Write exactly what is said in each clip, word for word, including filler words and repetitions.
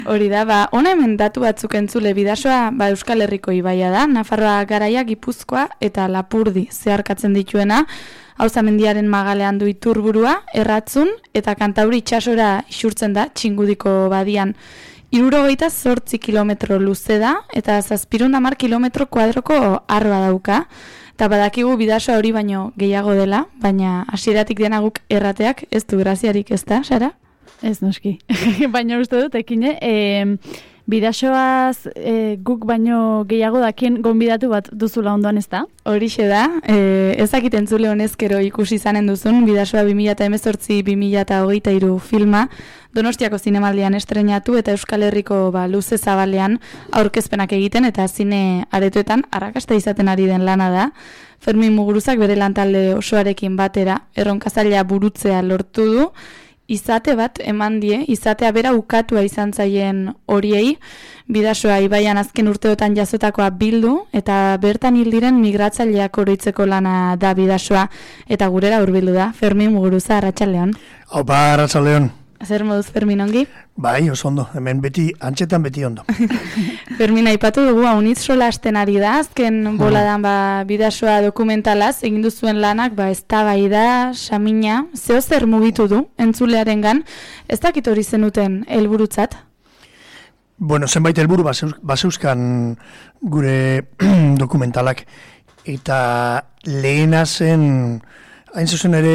Hori da, ba, ona hemen datu batzuk entzule Bidasoa, ba, Euskal Herriko ibaia da, Nafarroa Garaia, Gipuzkoa eta Lapurdi zeharkatzen dituena, Auza mendiaren magalean du iturburua, Erratzun eta Kantauri itsasora isurtzen da, Txingudiko badian. Hirurogeita zortzi kilometro luze da, eta zazpirehun hamar kilometro kuadroko arba dauka, eta badakigu Bidasoa hori baino gehiago dela, baina hasieratik dena guk errateak ez du graziarik, ez da, Sara? Ez noski, baina uste dut, ekine, e, Bidasoaz e, guk baino gehiago dakien gonbidatu bat duzula ondoan, ez da? Horixe da, e, ezakit entzule honezkero ikusi izanen duzun, Bidasoa bi mila hemezortzi bi mila hogeita hiru filma, Donostiako zinemaldian estrenatu eta Euskal Herriko ba, luze zabalean aurkezpenak egiten eta zine aretoetan arrakasta izaten ari den lana da. Fermin Muguruzak bere lantalde osoarekin batera erronkazailea burutzea lortu du, izate bat eman die, izatea bera ukatua izan zaien horiei, Bidasoa ibaian azken urteotan jazotakoa bildu, eta bertan hil diren migratzaileak oroitzeko lana da Bidasoa, eta gurera hurbildu da, Fermin Muguruza, Arratsaldeon. Aupa, Arratsaldeon. Zer moduz, Fermin, ongi? Bai, oso ondo, hemen beti, antxetan beti ondo. Fermin, aipatu dugu, haunitz sola hasten ari da, azken boladan ba, Bidasoa dokumentalaz, egin duzuen lanak, ba, eztabaida, samina, zeo zer mugitu du, entzulearengan, ez dakit hori zenuten helburutzat? Bueno, zenbait helburu baseuzkan gure dokumentalak, eta lehena zen, hain zuzen ere,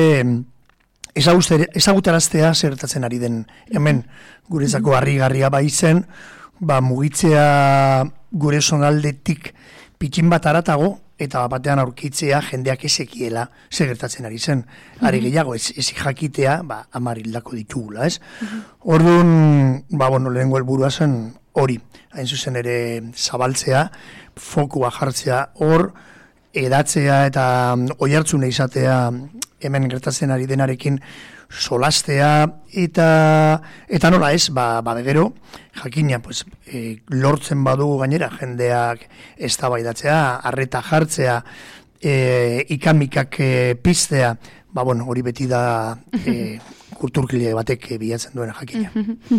ezagutaraztea zertatzen ari den hemen guretzako harrigarria bai zen, ba, mugitzea gure zonaldetik pitin bat aratago, eta batean aurkitzea jendeak ezekiela zer gertatzen ari zen. Ari gehiago, ez, ez jakitea, ba, hamar hildako ditugula, ez? Orduan, ba, bueno, lehenengo helburua zen hori, hain zuzen ere zabaltzea, fokua jartzea hor, edatzea eta oihartzune izatea hemen gertatzen ari denarekin solastea eta eta nola ez, ba, ba gero, jakina, pues, e, lortzen badu gainera jendeak eztabaidatzea, arreta jartzea, e, ikamikak e, piztea, ba bueno, hori beti da e, kulturgile batek e, bilatzen duena jakina.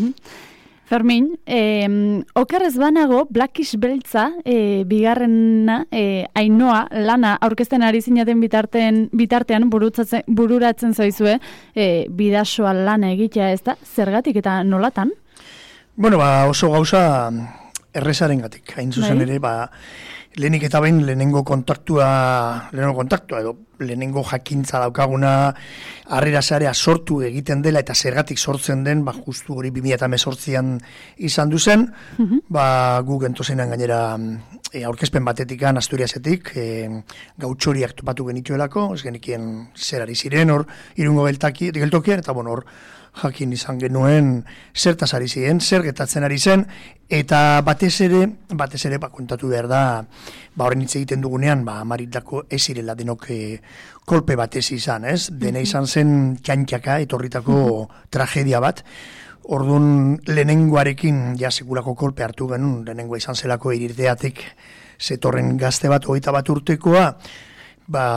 Fermin, eh, okerrez banago, Blackish Beltza, eh, bigarrena, eh, Ainoa, lana aurkezten ari zinaten bitartean, bitartean bururatzen zaizue, eh, Bidasoa lana egitea, ez da? Zergatik eta nolatan? Bueno, ba, oso gauza errezarengatik, hain zuzen ere, ba, lehenik eta behin lehenengo kontaktua, lehenengo kontaktua edo lehenengo jakintza daukaguna harrera sarea sortu egiten dela eta zergatik sortzen den, ba, justu hori bi mila hemezortzian izan duzen, uh-huh. ba, gu gentozenan gainera e, aurkezpen batetikan Asturiasetik, e, gautxoriak topatu genituelako, ez genikien zer ari ziren, hor, irungo geltokian, eta bueno, hor, jakin izan genuen zertaz ari ziren, zer getatzen ari zen, eta batez ere, batez ere, ba, kontatu behar da, ba, horren hitz egiten dugunean, ba, amaritako ez zirela denok e, kolpe batez izan, ez? Dena izan zen txantxaka, etorritako tragedia bat, orduan lehenengoarekin ja sekulako kolpe hartu genuen, lehenengoa izan zelako irirteatik zetorren gazte bat, hogeita bat urtekoa, ba,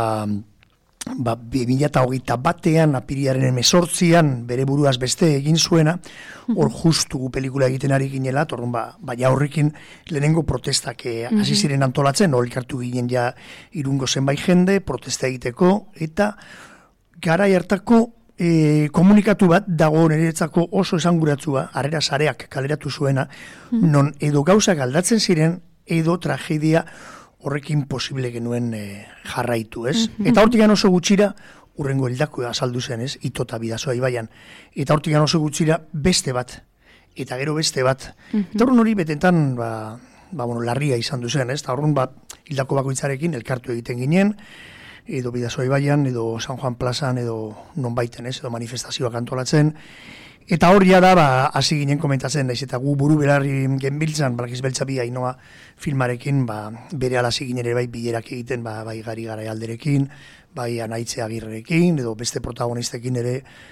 ba, bi mila hogeita batean, apiriaren hemezortzian, bere buruaz beste egin zuena, hor justu gu pelikula egiten ari ginela, torrun ba, baina horrekin lehenengo protestak hasi ziren antolatzen, hor elkartu ginen ja irungo zenbait jende, protesta egiteko, eta garai hartako e, komunikatu bat dago niretzako oso esanguratzua, harrera sareak kaleratu zuena, non edo gauzak aldatzen ziren, edo tragedia horrekin posible genuen e, jarraitu, ez? Eta hortik oso gutxira, urrengo hildako azaldu zen, ez? Ito eta Bidasoa ibaian. Eta hortik oso gutxira beste bat, eta gero beste bat. Eta horren hori betentan, ba, ba, bueno, larria izan duzen, ez? Eta horren ba, hildako bakoitzarekin elkartu egiten ginen, edo Bidasoa ibaian, edo San Juan plazan, edo non baiten, ez? Edo manifestazioak antolatzen. Eta hor da, ba, hasi ginen komentatzen, naiz eta gu buru belarri genbiltzan, Blackish Beltza bi Ainoa filmarekin, ba, bere ala hasi ginen ere bai bilerak egiten, ba, bai Gari Garaialderekin, bai Anaitze Agirrerekin, edo beste protagonistekin ere,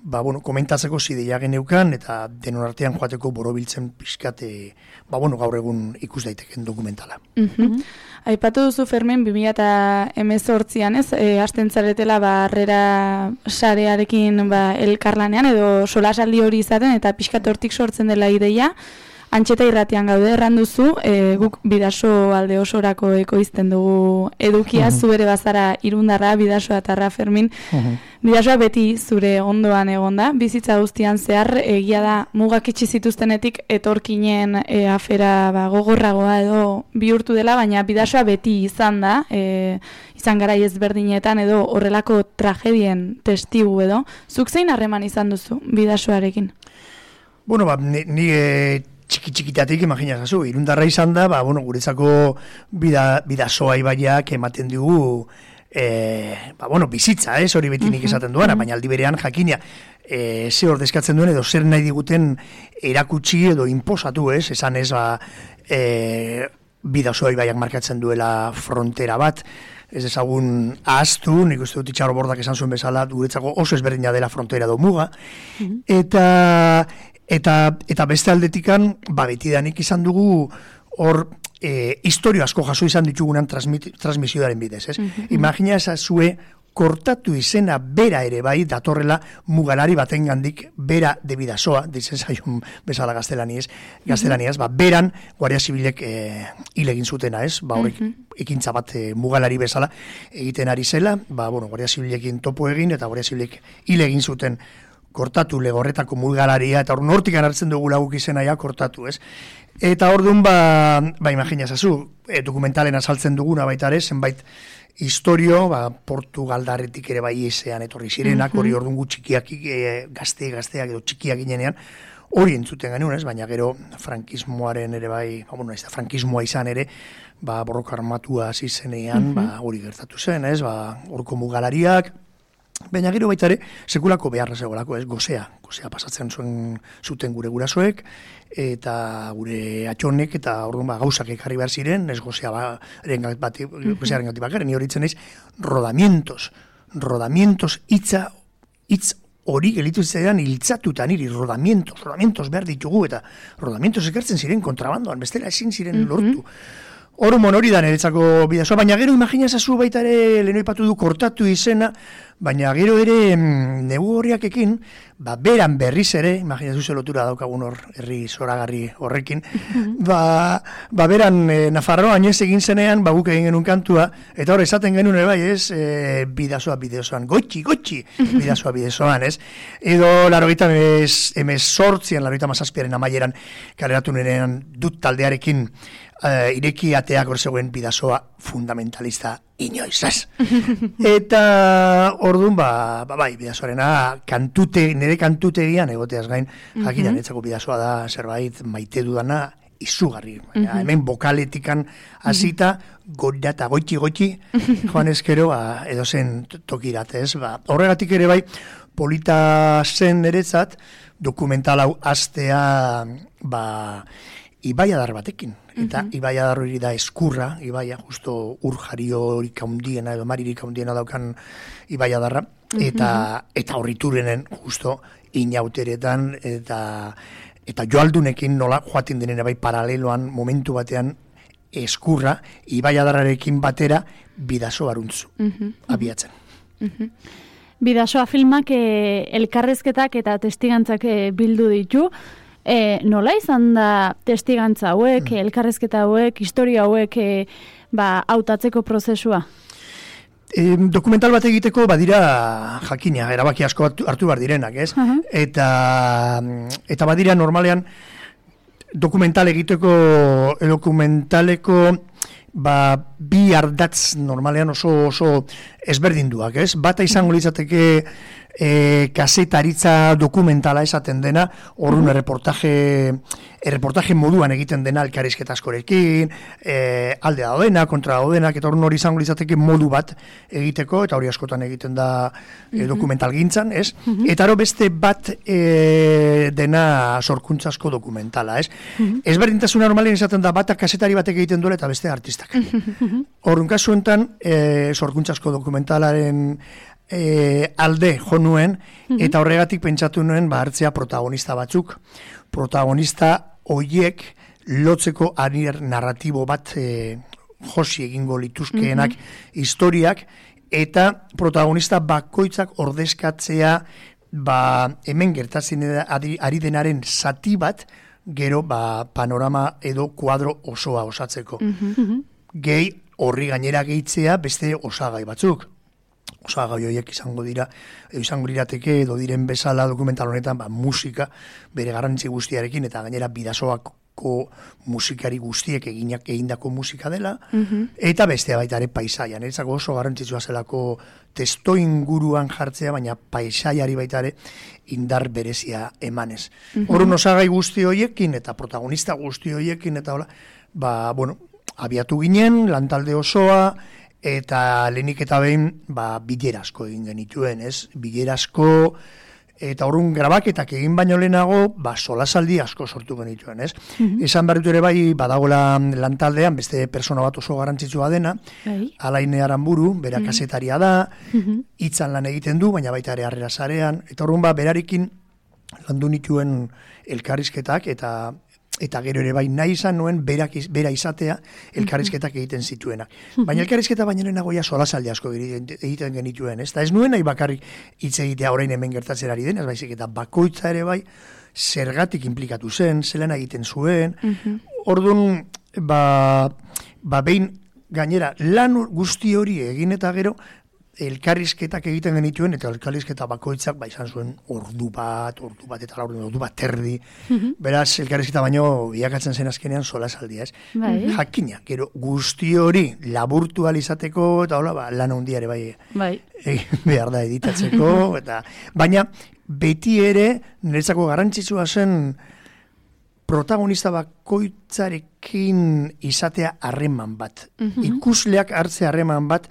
ba, bueno, komentatzeko zideia geneukan, eta denon artean joateko borobiltzen pixkate, ba, bueno, gaur egun ikus daiteken dokumentala. Mm-hmm. Aipatu duzu, Fermin, bi mila hemezortzian, ez? E, hasten zaretela, ba, harrera sarearekin, ba, elkarlanean, edo solasaldi hori izaten, eta pixkat hortik sortzen dela ideia. Antxeta irratian gaude erranduzu, e, guk bidaso alde osorako ekoizten dugu edukia, uh-huh. zu ere bazara irundarra, bidasoa tarra, Fermin. Uh-huh. Bidasoa beti zure ondoan egonda, bizitza guztian zehar, egia da mugak itxi zituztenetik etorkinen e, afera ba, gogorragoa edo bihurtu dela, baina bidasoa beti izan da, e, izan garai ezberdinetan edo horrelako tragedien testigu edo. Zuk zein harreman izan duzu bidasoarekin? Bueno, ba, ni... ni e... txiki-txikitatik, imaginazazu, irundarra izan da, ba, bueno, guretzako bida, bidasoa ibaiak ematen dugu, e, ba, bueno, bizitza, ez, hori beti nik esaten duena, baina aldi berean jakina, e, ze ordezkatzen duen edo zer nahi diguten erakutsi edo inposatu, ez, esan ez, ba, e, bidasoa ibaiak markatzen duela frontera bat, ez ezagun ahaztu, nik uste dut Itxaro Bordak esan zuen bezala, guretzako oso ezberdina dela frontera do muga, eta... Eta, eta beste aldetikan, ba, betidanik izan dugu hor e, historio asko jaso izan ditugunan transmisioaren bidez, ez? Mm-hmm. Imagina esazue kortatu izena bera ere bai datorrela mugalari baten gandik bera de bidasoa, dizen zaion bezala gaztelaniez, gaztelaniaz, mm-hmm. ba, beran Guardia Zibilek e, hil egin zutena, ez? Ba, horrek mm-hmm. ekintza bat e, mugalari bezala egiten ari zela, ba, bueno, Guardia Zibilekin topo egin, eta Guardia Zibilek hil egin zuten kortatu legorretako mulgalaria, eta hor nortik hartzen dugu laguk izenaia kortatu, ez? Eta orduan, ba, ba imaginazazu, e, dokumentalen azaltzen duguna baita ere, zenbait historio, ba, Portugaldarretik ere bai ezean etorri zirenak, hori mm-hmm. orduan gu txikiak, e, gazte, gazteak edo txikiak ginenean, hori entzuten genuen, ez? Baina gero frankismoaren ere bai, ba, bueno, ez da frankismoa izan ere, ba, borroka armatua hasi zenean, mm-hmm. ba, hori gertatu zen, ez? Ba, horko mugalariak, baina gero baita ere, sekulako beharra zegoelako, ez, gozea, gozea pasatzen zuen zuten gure gurasoek, eta gure atxonek, eta orduan ba, gauzak ekarri behar ziren, ez gozea ba, bat, gozearen gati bakaren, ni horitzen ez, rodamientos, rodamientos, hitza, hitz hori gelitu ziren hiltzatuta niri, rodamientos, rodamientos behar ditugu, eta rodamientos ekartzen ziren kontrabandoan, bestela ezin ziren lortu. Hormon hori da niretzako bidazoa, baina gero imaginazazu baita ere leheno ipatu du kortatu izena, baina gero ere negu horriakekin, ba, beran berriz ere, imaginazazu ze lotura daukagun hor, herri zoragarri horrekin, ba, ba beran e, Nafarroan ez egin zenean, ba guk egin genuen kantua, eta hor esaten genuen ere bai ez, e, bidazoa bidezoan, gotxi, gotxi, bidazoa bidezoan, ez? Edo larogeita emez sortzian, larogeita mazazpiaren amaieran, kaleratu nirean dut taldearekin, Uh, ireki ateak hor zegoen bidazoa fundamentalista inoiz, ez? Eta orduan, ba, ba, bai, bidazoarena kantute, nire kantutegian egoteaz gain, mm-hmm. jakina netzako bidazoa da zerbait maite dudana izugarri. Mm-hmm. Hemen bokaletikan hasita gora eta goitxi-goitxi, joan ezkero, ba, edo zen tokirat, ez? Ba, horregatik ere bai, polita zen niretzat, dokumental hau astea, ba, ibaiadar batekin. Eta mm-hmm. ibaiadar hori da eskurra, ibaia, justo ur jariorik haundiena, edo maririk haundiena daukan ibaiadarra, mm-hmm. eta, eta horriturenen justo inauteretan, eta, eta joaldunekin nola joaten denena bai paraleloan momentu batean eskurra, ibaiadarrarekin batera bidaso aruntzu, mm-hmm. abiatzen. Mm-hmm. Bidasoa filmak eh, elkarrezketak eta testigantzak eh, bildu ditu. E, nola izan da testigantza hauek, mm. elkarrezketa hauek, historia hauek e, ba, hautatzeko prozesua? E, dokumental bat egiteko badira jakina, erabaki asko hartu behar direnak, ez? Uh-huh. Eta, eta badira normalean dokumental egiteko, dokumentaleko ba, bi ardatz normalean oso, oso ezberdinduak, ez? Bata izango litzateke E, kasetaritza dokumentala esaten dena, horren erreportaje, erreportaje moduan egiten dena elkarrizketa askorekin, e, alde daudena, kontra daudenak, eta horren hori izango izateke modu bat egiteko, eta hori askotan egiten da e, dokumental gintzan, ez? Mm-hmm. Eta aro beste bat e, dena sorkuntzasko dokumentala, ez? Mm-hmm. Ezberdintasuna normalen izaten da batak kasetari batek egiten duela eta beste artistak. Horren kasuentan, e, sorkuntzasko dokumentalaren e, alde jo nuen, eta horregatik pentsatu nuen ba, hartzea protagonista batzuk. Protagonista hoiek lotzeko arier narratibo bat e, josi egingo lituzkeenak historiak, eta protagonista bakoitzak ordezkatzea ba, hemen gertatzen ari, ari denaren zati bat, gero ba, panorama edo kuadro osoa osatzeko. Gehi horri gainera gehitzea beste osagai batzuk. Osagai horiek izango dira, izango lirateke edo diren bezala dokumental honetan ba, musika bere garrantzi guztiarekin, eta gainera Bidasoako musikari guztiek eginak egindako musika dela, eta bestea baita ere paisaian. Niretzako oso garrantzitsua zelako testo inguruan jartzea, baina paisaiari baita ere indar berezia emanez. Horren osagai guzti horiekin eta protagonista guzti horiekin eta hola, ba, bueno, abiatu ginen, lantalde osoa, eta lehenik eta behin ba, bilerasko egin genituen, ez? Bilerasko, eta horren grabaketak egin baino lehenago, ba, solasaldi asko sortu genituen, ez? Esan behar dut ere bai, badagola lantaldean, beste persona bat oso garrantzitsua dena, Alaine Aranburu, bera kasetaria da, hitzan lan egiten du, baina baita ere harrera sarean, eta horren ba, berarekin landu nituen elkarrizketak, eta eta gero ere bai nahi izan nuen berak, bera izatea elkarrizketak egiten zituenak. Baina elkarrizketa baino lehenago ja solasaldi asko egiten genituen, ez? Eta ez nuen nahi bakarrik hitz egitea orain hemen gertatzen ari denez, baizik eta bakoitza ere bai zergatik inplikatu zen, zelan egiten zuen. Orduan, ba, ba behin gainera lan guzti hori egin eta gero elkarrizketak egiten genituen, eta elkarrizketa bakoitzak ba izan zuen ordu bat, ordu bat eta laurden, ordu bat terdi. Beraz, elkarrizketa baino biakatzen zen azkenean solasaldia, ez? Bai. Jakina, gero guzti hori laburtu alizateko, eta hola, ba, lan handia ere bai, bai. egin behar da editatzeko, eta baina beti ere niretzako garrantzitsua zen protagonista bakoitzarekin izatea harreman bat. Ikusleak hartze harreman bat,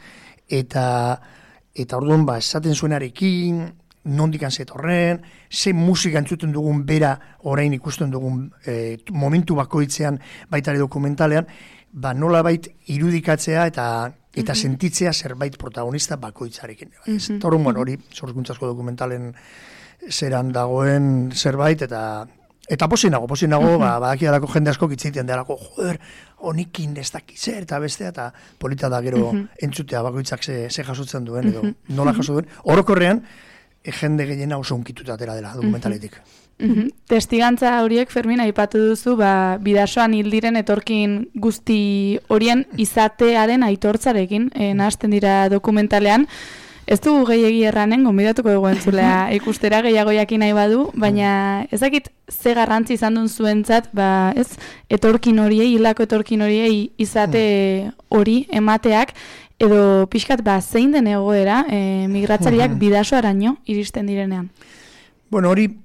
eta eta orduan ba esaten zuenarekin, nondik zetorren, ze musika entzuten dugun bera orain ikusten dugun e, momentu bakoitzean baita ere dokumentalean, ba nolabait irudikatzea eta eta mm-hmm. sentitzea zerbait protagonista bakoitzarekin. Mm-hmm. Eta orduan, bueno, hori sorkuntzazko dokumentalen zeran dagoen zerbait, eta eta posinago, posinago, mm-hmm. ba, badakialako jende asko kitzeiten delako, joder, honikin ez dakiz zer, eta bestea, eta polita da gero mm-hmm. entzutea bakoitzak ze, ze jasotzen duen, edo mm-hmm. nola jaso duen. Orokorrean, e, jende gehiena oso unkituta atera dela dokumentaletik. Mm-hmm. Testigantza horiek, Fermin, aipatu duzu, ba, Bidasoan hil diren etorkin guzti horien izatearen aitortzarekin, e, nahasten dira dokumentalean. Ez dugu gehiegi erranen, gonbidatuko dugu entzulea ikustera gehiago jakin nahi badu, baina ezakit ze garrantzi izan duen zuentzat, ba, ez, etorkin horiei, hilako etorkin horiei izate hori emateak, edo pixkat ba, zein den egoera e, migratzariak Bidasoaraino iristen direnean. Bueno, hori,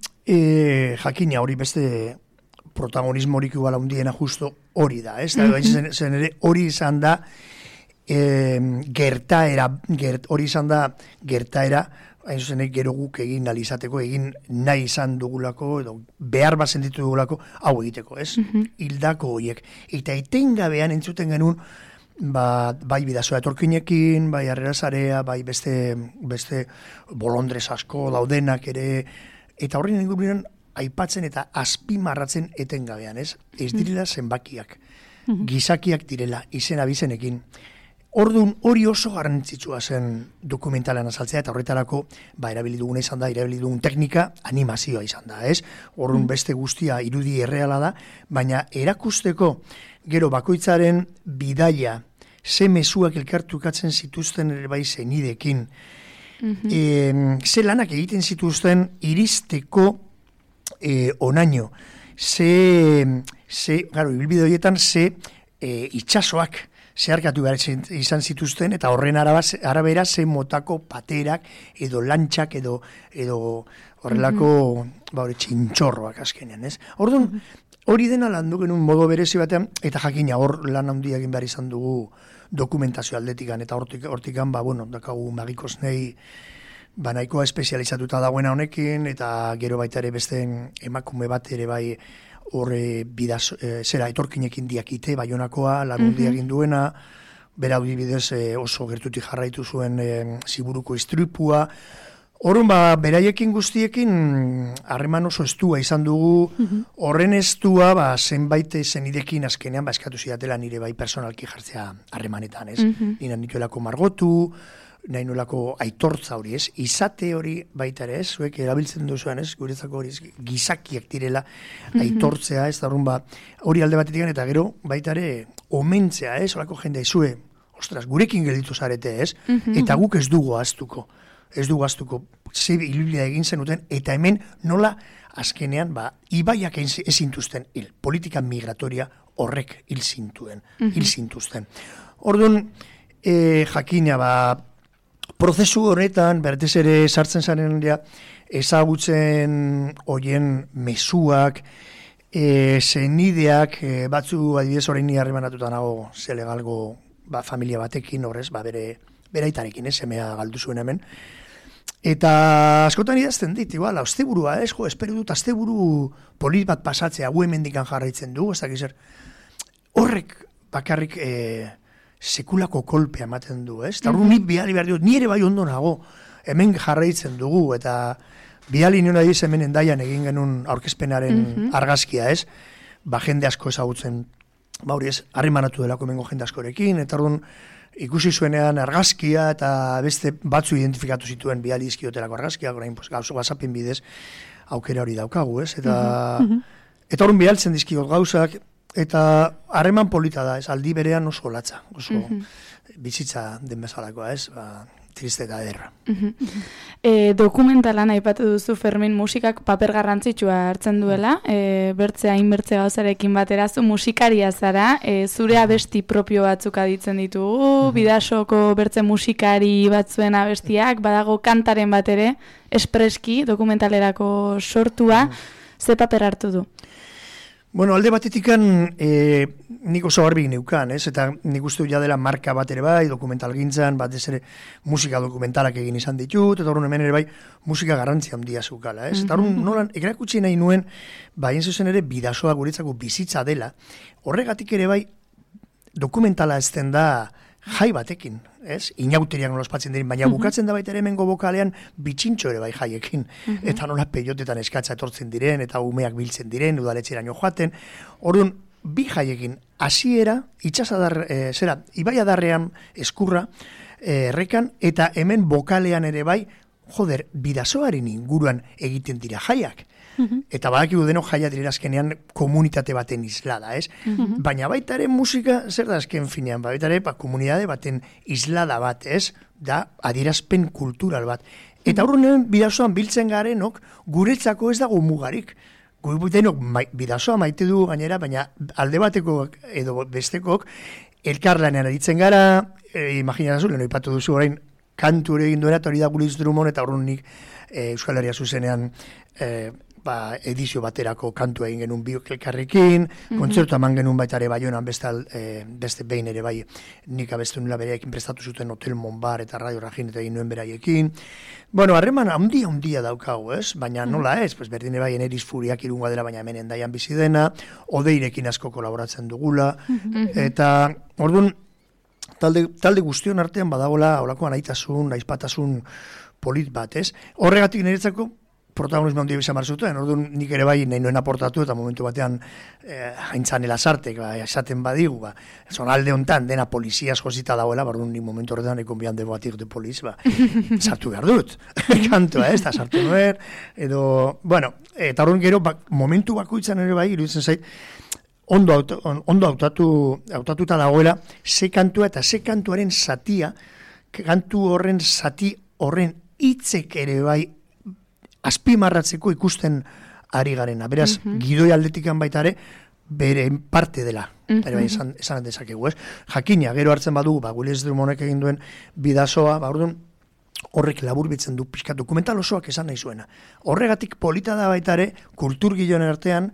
e, jakina hori beste protagonismo horik igual handiena justo hori da, ez? Mm-hmm. zen, zen ere hori izan da, E, gertaera, gert, hori izan da gertaera, hain zuzen gero guk egin alizateko, egin nahi izan dugulako, edo behar bat sentitu dugulako, hau egiteko, ez? Mm-hmm. Hildako horiek. Eta etengabean entzuten genuen, ba, bai Bidasoa etorkinekin, bai harrera sarea, bai beste, beste bolondrez asko daudenak ere, eta horren inguruan aipatzen eta azpimarratzen etengabean, ez? Ez direla zenbakiak, mm-hmm. gizakiak direla, izen abizenekin. Orduan hori oso garrantzitsua zen dokumentalan azaltzea, eta horretarako ba, erabili duguna izan da, erabili dugun teknika animazioa izan da, ez? Orduan beste guztia irudi erreala da, baina erakusteko gero bakoitzaren bidaia, ze mezuak elkartukatzen zituzten ere bai zenidekin, mm-hmm. e, ze lanak egiten zituzten iristeko e, onaino, ze, ze, garo, ibilbide horietan ze e, itxasoak, zeharkatu behar izan zituzten, eta horren arabera ze motako paterak, edo lantxak, edo, edo horrelako mm-hmm. ba, hori, txintxorroak azkenean, ez? Orduan, hori dena landu genuen modo berezi batean, eta jakina hor lan handia egin behar izan dugu dokumentazio aldetikan, eta hortik, hortikan, ba, bueno, dakagu magikos nahi, ba, nahikoa espezializatuta dagoena honekin, eta gero baita ere beste emakume bat ere bai, horre bidaz, e, zera etorkinekin diakite, Baionakoa, lanundia egin duena, bera bidez e, oso gertutik jarraitu zuen e, Ziburuko istripua. Horren, ba, beraiekin guztiekin harreman oso estua izan dugu, horren estua, ba, zenbait zenidekin azkenean, ba, eskatu zidatela nire bai personalki jartzea harremanetan, ez? Mm-hmm. Nina nituelako margotu, nahi nolako aitortza hori, ez? Izate hori baita ere, ez? Zuek erabiltzen duzuan, ez? Guretzako hori, ez? Gizakiak direla aitortzea, ez? Darun, ba, hori alde batetik eta gero, baita ere, omentzea, ez? Olako jendea, izue, ostras, gurekin gelditu zarete, ez? Eta guk ez dugu aztuko. Ez dugu aztuko, ze hilbidea egin zenuten, eta hemen nola azkenean, ba, ibaiak ezintuzten hil, politika migratoria horrek hil zintuen, hil zintuzten. Orduan, e, jakina, ba, prozesu horretan, bertez ere sartzen zaren ja, ezagutzen hoien mezuak, e, zenideak, e, batzu adibidez horrein ni harremanatuta nago, zelegalgo ba, familia batekin, horrez, ba, bere, beraitarekin, ez, semea galdu zuen hemen. Eta askotan idazten dit, igual, asteburua, ez, jo, espero dut asteburu polit bat pasatzea, gu hemendikan jarraitzen du, ez dakiz, horrek bakarrik e, sekulako kolpea ematen du, ez? Eta horren nik bihali behar dut, nire bai ondo nago, hemen jarraitzen dugu, eta bihali nion adiz hemen endaian egin genuen aurkezpenaren mm-hmm. argazkia, ez? Ba, jende asko ezagutzen, ba hori ez, harremanatu delako hemengo jende askorekin, eta orduan ikusi zuenean argazkia eta beste batzu identifikatu zituen bihali izkiotelako argazkia, orain pues, gauzo WhatsAppen bidez aukera hori daukagu, ez? Eta mm-hmm. eta orduan bihaltzen dizkiot gauzak, eta harreman polita da, ez? Aldi berean oso latza, oso mm-hmm. bizitza den bezalakoa, ez? Ba, triste eta derra. Mm-hmm. E, dokumentalan aipatu duzu Fermin musikak paper garrantzitsua hartzen duela, e, bertzea inbertze gauzarekin batera zu musikaria zara, e, zure abesti propio batzuk aditzen ditugu, mm-hmm. Bidasoko bertze musikari batzuen abestiak, badago kantaren bat ere, espreski dokumentalerako sortua, mm-hmm. ze paper hartu du? Bueno, alde batetikan e, nik oso garbi neukan, ez? Eta nik uste ja dela marka bat ere bai, dokumental gintzan, batez ere musika dokumentalak egin izan ditut, eta horren hemen ere bai musika garrantzia handia zukala, ez? Mm-hmm. Eta horren nolan erakutsi nahi nuen, ba, zuzen ere bidasoa guretzako bizitza dela, horregatik ere bai dokumentala ezten da jai batekin, ez? Inauteriak nola ospatzen diren, baina mm-hmm. bukatzen da baita ere hemengo bokalean bitxintxo ere bai jaiekin. Mm-hmm. Eta nola peiotetan eskatza etortzen diren, eta umeak biltzen diren, udaletxeraino joaten. Orduan, bi jaiekin, hasiera itxasadar, e, zera, ibaiadarrean eskurra, e, errekan, eta hemen bokalean ere bai, joder, bidasoaren inguruan egiten dira jaiak. Mm-hmm. Eta badakigu denok jaia direla azkenean komunitate baten islada, ez? Mm-hmm. Baina baita ere musika, zer da azken finean, baita ere ba, komunitate baten islada bat, ez? Da adierazpen kultural bat. Eta horren bidasoan biltzen garenok, guretzako ez dago mugarik. Gure denok ma, bidasoa maite du gainera, baina alde bateko edo bestekok, elkarlanean aditzen gara, e, imaginarazu, lehen oipatu duzu orain, kantu ere egin duena, eta hori da Guliz Drummond, eta horren nik e, Euskal Herria zuzenean e, ba, edizio baterako kantua egin genuen biok elkarrekin, mm-hmm. kontzertu eman genuen baita ere Baionan beste, e, beste behin ere bai nik abestu nula bereekin prestatu zuten Hotel Monbar eta Radio Rajin eta egin nuen beraiekin. Bueno, harreman handia handia daukagu, ez? Baina mm-hmm. nola ez? Pues berdine bai Eneriz Furiak irunga dela, baina hemen endaian bizi dena, Odeirekin asko kolaboratzen dugula, mm-hmm. eta orduan talde, talde guztion artean badagola holako anaitasun, naizpatasun polit bat, ez? Horregatik niretzako protagonismo handia bizan barzuten, orduan nik ere bai nahi nuen aportatu eta momentu batean eh, haintzan elazartek, ba, esaten badigu, ba, zonalde hontan dena polizia josita dagoela, ba, orduan nik momentu horretan ekon bihan de batik de poliz, ba, sartu behar dut, kantua, ez, da sartu nuen, edo, bueno, eta orduan gero, ba, momentu bakoitzan ere bai, iruditzen zait, ondo, auto, ondo autatu, autatuta dagoela, ze kantua eta ze kantuaren zatia, kantu horren zati horren hitzek ere bai, azpimarratzeko ikusten ari garena. Beraz, mm-hmm. gidoi aldetikan baita ere, bere parte dela. Mm-hmm. Ere bai, esan, esan dezakegu, ez? Jakina, gero hartzen badugu, ba, Guliz Drummondek egin duen bidasoa, ba, orduan, horrek laburbitzen du pixka dokumental osoak esan nahi zuena. Horregatik polita da baita ere, kultur giloen artean,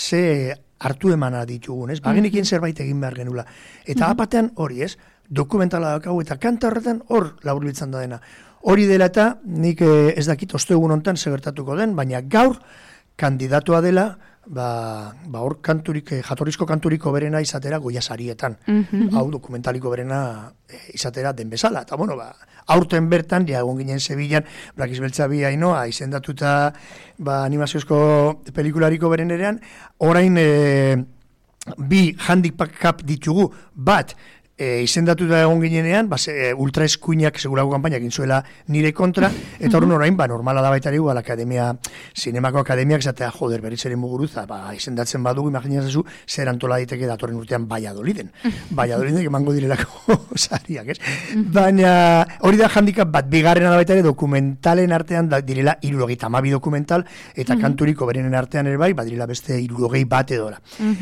ze hartu emana ditugun, ez? Bagenekin mm-hmm. zerbait egin behar genula. Eta mm-hmm. apatean hori, ez? Dokumentala daukagu, eta kanta horretan hor laburbitzen da dena. Hori dela eta nik ez dakit ostegun hontan segertatuko den, baina gaur kandidatua dela ba, ba hor kanturik, jatorrizko kanturiko berena izatera goia sarietan. Mm-hmm. Hau dokumentaliko berena izatera den bezala. Eta bueno, ba, aurten bertan, ja egon ginen Sevillan, Black Beltza bi Ainoa, izendatuta ba, animaziozko pelikulariko berenerean, orain e, bi handicap ditugu, bat, E, izendatuta egon ginenean, ba, e, ultra eskuinak segurako kanpainak intzuela nire kontra, eta horren orain, ba, normala da baita egu, akademia, zinemako akademiak, zatea, joder, berritzaren muguruza, ba, izendatzen badugu, imaginazezu, zer antola diteke datorren urtean Valladoliden. Valladoliden emango direlako sariak, ez? Baina, hori da handicap bat, bigarrena da baita ere, dokumentalen artean, da, direla, hirurogeita hamabi dokumental, eta kanturiko berenen artean ere bai, ba, direla beste hirurogei bat edola.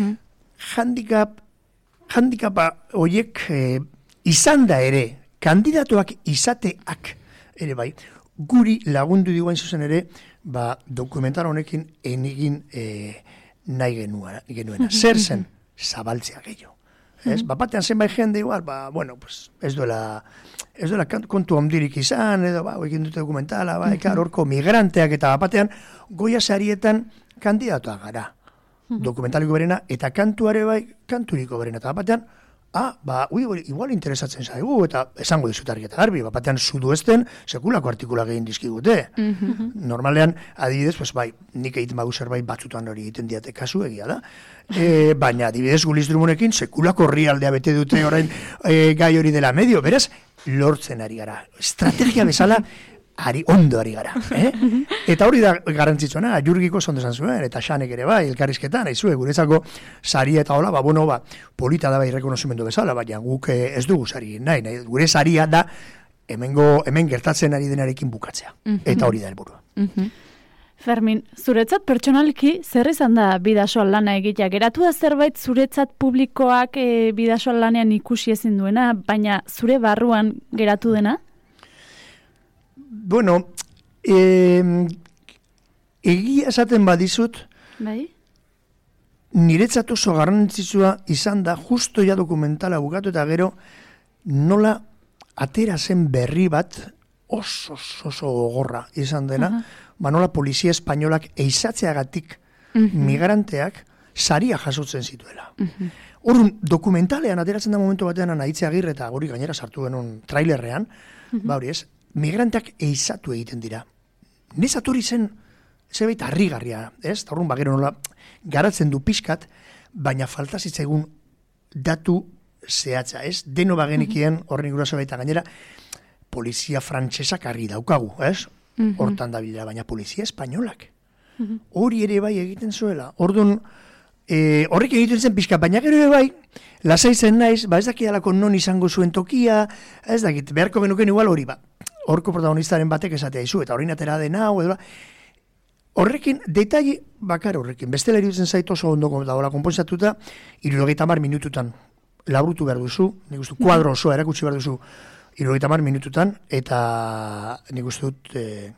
Handicap, handicapa horiek e, izan da ere, kandidatuak izateak ere bai, guri lagundu diguen zuzen ere, ba, dokumental honekin enigin e, nahi genuena. genuena. Zer zen? Zabaltzea gehiago. Ez? Ba, batean zenbait jende igual, ba, bueno, pues, ez duela, ez duela kontu ondirik izan, edo, ba, egin dute dokumentala, ba, ekar horko migranteak eta batean, goia sarietan kandidatuak gara. Dokumentaliko berena, eta kantuare bai, kanturiko berena, eta batean, ah, ba, ui, igual interesatzen zaigu, eta esango dizutarri eta garbi, batean zudu ezten, sekulako artikulak egin dizkigute. Mm-hmm. Normalean, adibidez, pues, bai, nik egiten bagu zerbait batzutan hori egiten diate kasu egia da, e, baina adibidez Guliz Drummondekin sekulako herrialdea bete dute orain e, gai hori dela medio, beraz, lortzen ari gara. Estrategia bezala, ari ondo ari gara, eh? Eta hori da garrantzitsuena, Jurgiko zondesan zuen, eta Xanek ere bai, elkarrizketan, aizue, guretzako saria eta hola, ba, bueno, ba, polita da bai rekonozimendu bezala, baina guk ez dugu sari nahi, nahi, gure saria da, hemengo, hemen gertatzen ari denarekin bukatzea, eta hori da helburua. Fermin, zuretzat pertsonalki zer izan da bidasoan lana egitea? Geratu da zerbait zuretzat publikoak e, bidasoan lanean ikusi ezin duena, baina zure barruan geratu dena? Bueno, eh, egia esaten badizut, bai? Niretzat oso garrantzitsua izan da, justo ja dokumentala bukatu eta gero, nola atera zen berri bat oso oso gogorra izan dena, uh-huh. ba nola polizia espainolak eizatzeagatik uh-huh. migranteak saria jasotzen zituela. Horren, uh-huh. dokumentalean ateratzen da momentu batean Anaitze Agirre eta hori gainera sartu genuen trailerrean, uh-huh. ba hori ez, migranteak eizatu egiten dira. Nezatori zen, zebait harrigarria, ez? Horren, ba, gero nola garatzen du pixkat, baina falta zitzaigun datu zehatza, ez? Deno bagenikien, horren igurazo baita gainera, polizia frantsesak argi daukagu, ez? Hortan da bila, baina polizia espainolak. Hori ere bai egiten zuela. Orduan, e, horrek egiten zen pixka, baina gero ere bai, lasai zen naiz, ba ez dakidalako non izango zuen tokia, ez dakit, beharko genuken igual hori, ba, horko protagonistaren batek esatea izu, eta horrein atera dena, edo, horrekin, detaile bakar horrekin, bestela iruditzen zait oso ondo da hola konponzatuta, hirurogeita hamar minututan laburutu behar duzu, nik uste kuadro osoa erakutsi behar duzu, hirurogeita hamar minututan, eta nik uste dut, e,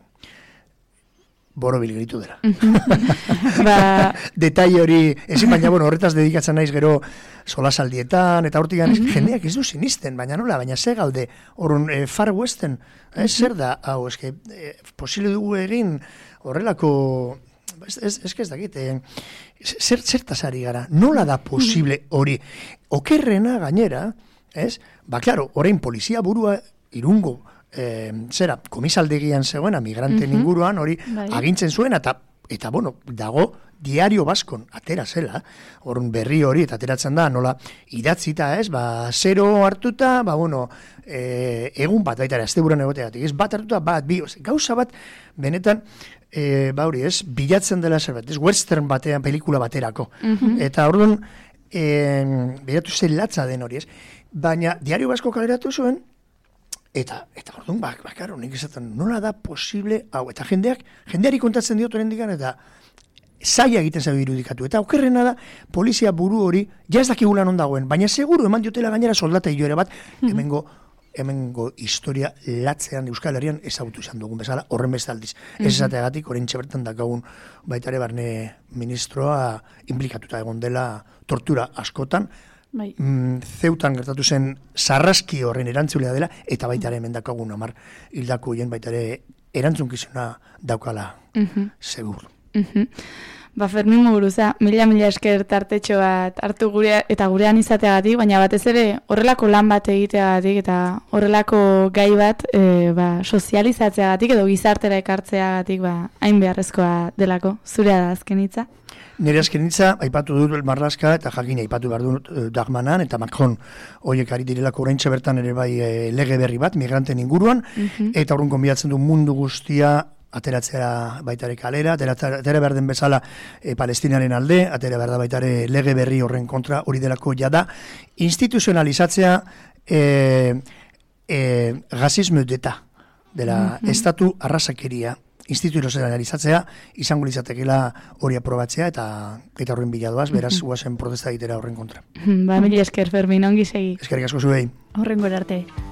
borobil geritu dela. ba... Detaile hori, ezin baina, bueno, horretaz dedikatzen naiz gero solasaldietan, eta hortik ganez, jendeak ez du sinisten, baina nola, baina ze galde, horren e, Far Westen, ez zer da, hau, eske, e, posible dugu egin horrelako, ez, ez, ez, ez dakit, e, zer, zertaz ari gara, nola da posible hori, okerrena gainera, ez, ba, klaro, orain polizia burua irungo, E, zera, komisaldegian zegoena, migranten uh-huh. inguruan, hori bai. Agintzen zuen, eta, eta bueno, dago diario baskon, atera zela, horren berri hori, eta ateratzen da, nola, idatzita, ez, ba, zero hartuta, ba, bueno, e, egun bat, baita ere, azte buran egoteatik, ez, bat hartuta, bat, bi, oz, gauza bat, benetan, e, ba, hori, ez, bilatzen dela zerbait, ez, western batean, pelikula baterako, uh-huh. eta orduan, e, bilatu zen latza den hori, ez, baina, diario basko kaleratu zuen, Eta, eta orduan, bak, bakar, honik esaten, nola da posible, hau, eta jendeak, jendeari kontatzen diot oren digan, eta zaila egiten zaio irudikatu. Eta okerrena da, polizia buru hori, ja ez dakigula non dagoen, baina seguru eman diotela gainera soldata joera bat, mm-hmm. hemengo, hemengo historia latzean Euskal Herrian ezagutu izan dugun bezala, horren beste aldiz. Mm-hmm. Ez esateagatik, orain txebertan dakagun baitare barne ministroa implikatuta egon dela tortura askotan, Bai. Mm, zeutan gertatu zen sarraski horren erantzulea dela, eta baita ere mendakagun amar hildako hien baita ere erantzunkizuna daukala, uh-huh. segur. Uh-huh. Ba, Fermin Muguruza, mila-mila esker tartetxo bat hartu gure eta gurean izateagatik, baina batez ere horrelako lan bat egiteagatik eta horrelako gai bat e, ba, sozializatzeagatik edo gizartera ekartzeagatik ba, hain beharrezkoa delako. Zurea da azken hitza? Nire azken hitza, aipatu dut Marlaska eta jakin aipatu behar dut Dagmanan eta Macron horiek ari direlako oraintxe bertan ere bai e, lege berri bat, migranten inguruan, uh-huh. eta horren konbidatzen du mundu guztia ateratzea baitare kalera, atera behar den bezala e, Palestinaren alde, atera behar da baitare lege berri horren kontra hori delako jada, instituzionalizatzea e, e, gazismo deta, dela mm-hmm. estatu arrasakeria, instituzionalizatzea, izango litzatekeela hori aprobatzea eta eta horren biladoaz, beraz, guazen protesta egitera horren kontra. Ba, mili esker, Fermin, ongi segi. Eskerrik asko zuei. Horren gora arte.